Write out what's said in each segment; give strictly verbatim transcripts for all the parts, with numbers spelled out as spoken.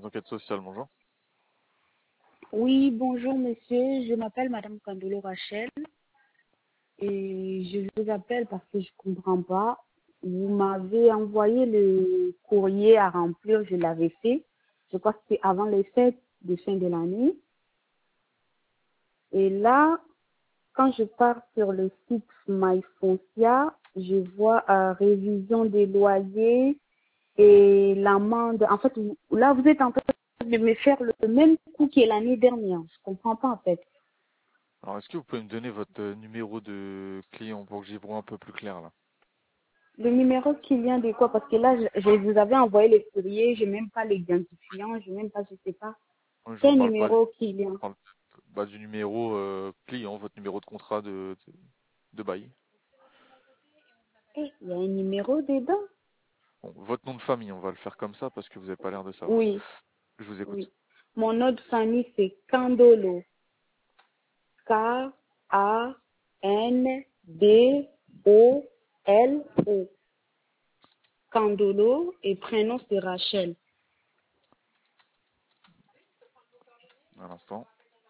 enquête sociale, bonjour. Oui, bonjour monsieur, je m'appelle Madame Candolo Rachel et je vous appelle parce que je comprends pas. Vous m'avez envoyé le courrier à remplir, je l'avais fait. Je crois que c'était avant les fêtes de fin de l'année. Et là, quand je pars sur le site MyFoncia, je vois euh, révision des loyers et l'amende. En fait, vous- là, vous êtes en train de me faire le même coup que l'année dernière. Je comprends pas en fait. Alors, est-ce que vous pouvez me donner votre euh, numéro de client pour que j'y vois un peu plus clair là? Le numéro qui vient de quoi? Parce que là, je, je vous avais envoyé le courrier, je n'ai même pas l'identifiant, je n'ai même pas, je sais pas. Moi, je vous Quel parle pas du, numéro qui vient? je parle, bah, du numéro euh, client, votre numéro de contrat de, de, de bail. Eh, il y a un numéro dedans? Bon, votre nom de famille, on va le faire comme ça parce que vous n'avez pas l'air de savoir. Oui, Je vous écoute. oui. Mon nom de famille, c'est Candolo. K A N D O L O. Candolo et prénom c'est Rachel. Un instant.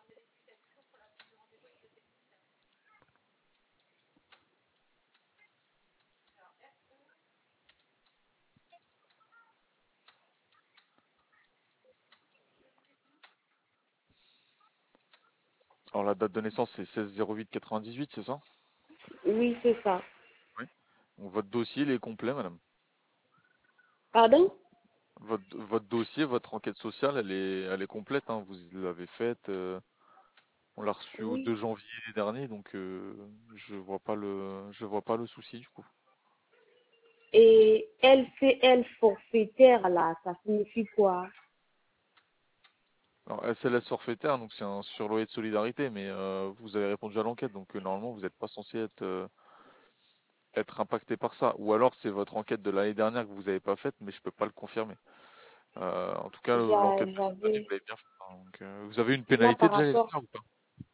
Alors, la date de naissance, c'est seize zéro huit quatre-vingt-dix-huit, c'est ça? Oui, c'est ça. Oui. Donc, votre dossier, il est complet, madame. Pardon? Votre, votre dossier, votre enquête sociale, elle est, elle est complète, hein. Vous l'avez faite. euh, On l'a reçu au Oui. deux janvier dernier, donc euh, je vois pas le, je vois pas le souci du coup. Et L C L forfaitaire, là, ça signifie quoi? Alors S L S forfaitaire, donc c'est un surloyer de solidarité, mais euh, vous avez répondu à l'enquête, donc euh, normalement vous n'êtes pas censé être euh, être impacté par ça. Ou alors c'est votre enquête de l'année dernière que vous n'avez pas faite, mais je peux pas le confirmer. Euh, en tout cas, J'a- l'enquête de cette année, J'avais, vous l'avez bien faite, hein. Donc, euh, vous avez une là, pénalité par déjà l'année rapport. dernière ou pas?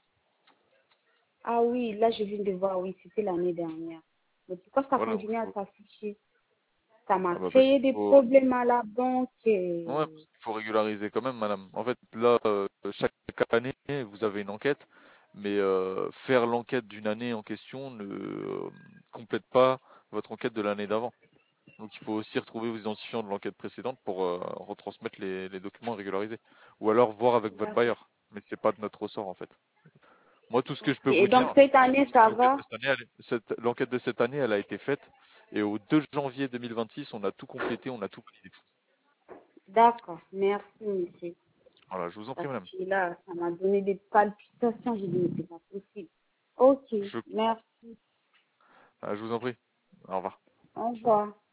Ah oui, là, je viens de voir, oui, c'était l'année dernière. Mais pourquoi ça Voilà, donc continue il à faut. s'afficher? Ça m'a Ah bah parce créé qu'il des faut. problèmes à la banque. Ouais, et- parce qu'il faut régulariser quand même, madame. En fait, là, euh, chaque année, vous avez une enquête, mais euh, faire l'enquête d'une année en question ne euh, complète pas votre enquête de l'année d'avant. Donc, il faut aussi retrouver vos identifiants de l'enquête précédente pour euh, retransmettre les, les documents régularisés. Ou alors voir avec votre D'accord. bailleur. Mais c'est pas de notre ressort, en fait. Moi, tout ce que je Ok. peux vous Et donc, dire, cette année, c'est que ça l'enquête de va? cette année, elle est- cette- l'enquête de cette année, elle a été faite. Et au deux janvier deux mille vingt-six, on a tout complété, on a tout validé. D'accord. Merci, monsieur. Voilà, je vous en prie, Parce madame. que là, ça m'a donné des palpitations. J'ai dit, mais c'est pas possible. Ok. Je, Merci. ah, je vous en prie. Au revoir. Au revoir.